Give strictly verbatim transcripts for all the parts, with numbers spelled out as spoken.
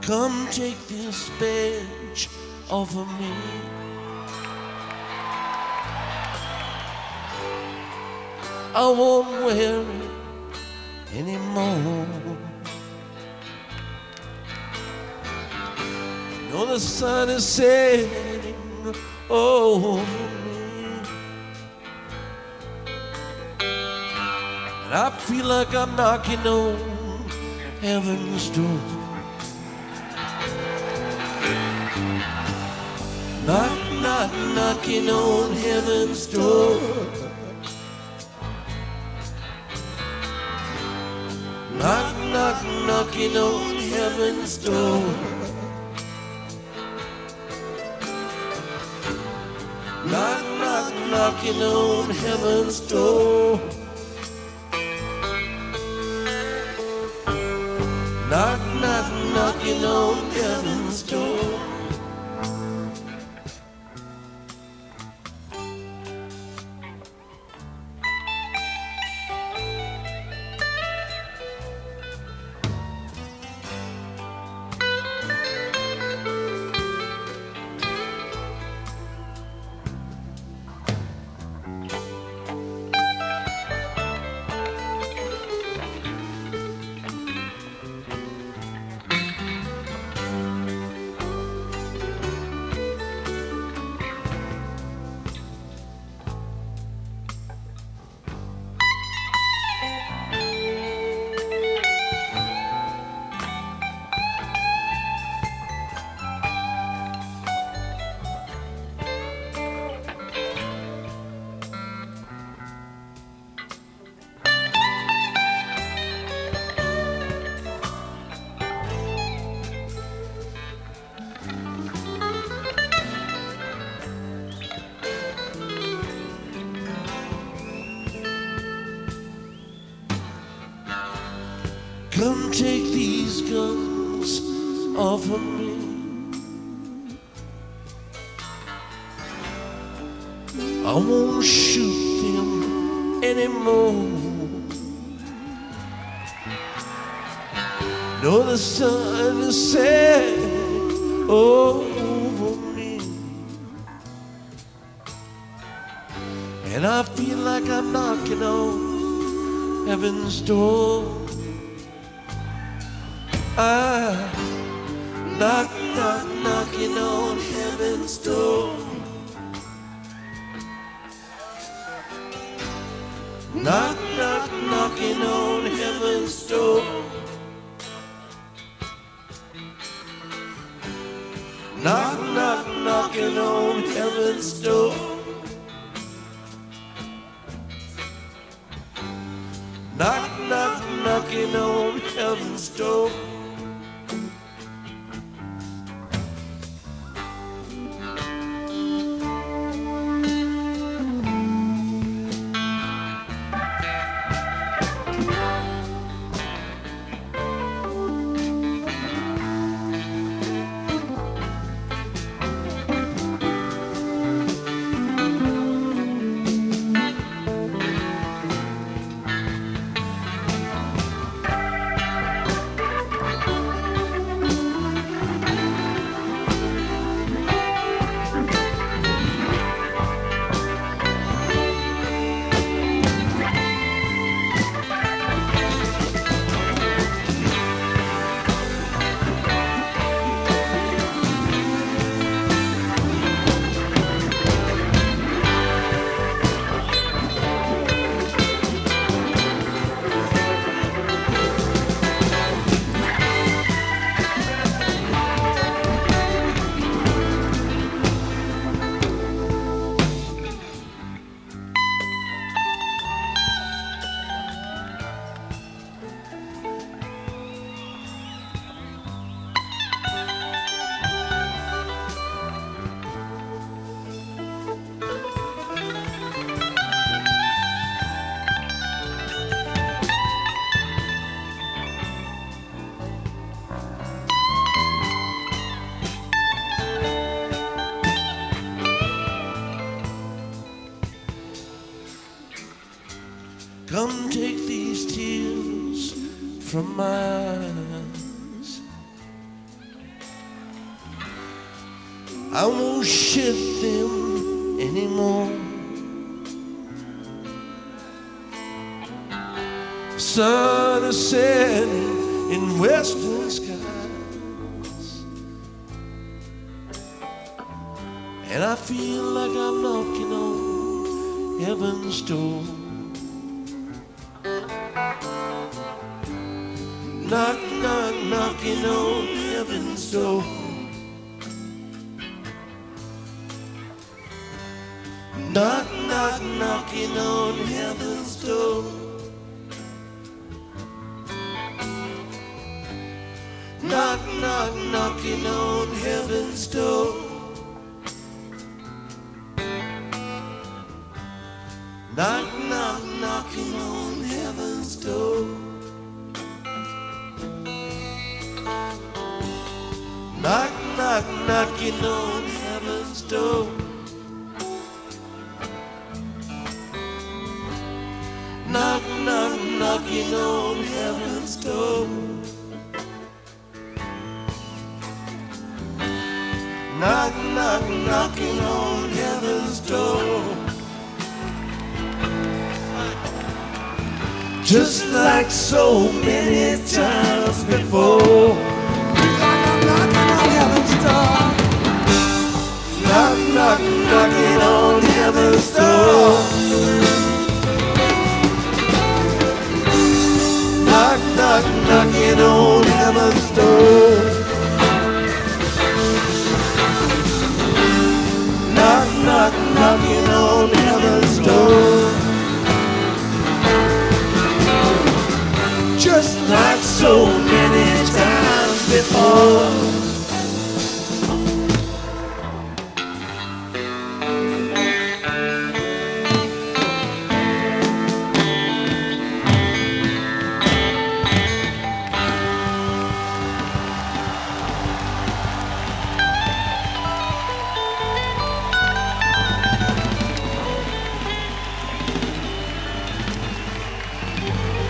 Come take this badge off of me. I won't wear it anymore. No, the sun is setting over me, and I feel like I'm knocking on heaven's door. Knock, knock, knocking on heaven's door. Knock, knock, knocking on heaven's door. Knock, knock, knocking on heaven's door. Knock, knock, knocking on heaven's door. Come take these guns off of me. I won't shoot them anymore. No, the sun is setting over me, and I feel like I'm knocking on heaven's door. I knock, knock, knocking on heaven's door. Knock, knock, knocking on heaven's door. Knock, knock, knocking on heaven's door. Knock, knock, knocking on heaven's door. Come take these tears from my eyes. I won't shed them anymore. Sun is setting in western skies, and I feel like I'm knocking on heaven's door. Knock, knock, knocking on heaven's door. Knock, knock, knocking on heaven's door. Knock, knock, knocking on heaven's door. Knock, knock, knocking on heaven's door. Knock, knock, knocking on heaven's door. Knock, knock, knocking on heaven's door. Knock, knock, knocking on heaven's door. Just like so many times before. Knock, knock, knocking on heaven's door. Knock, knock, knocking on heaven's door. Knock, knock, knocking on heaven's door. Knock, knock, knocking on heaven's door. Just like so many times before.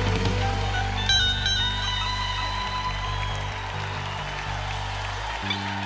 Thank you.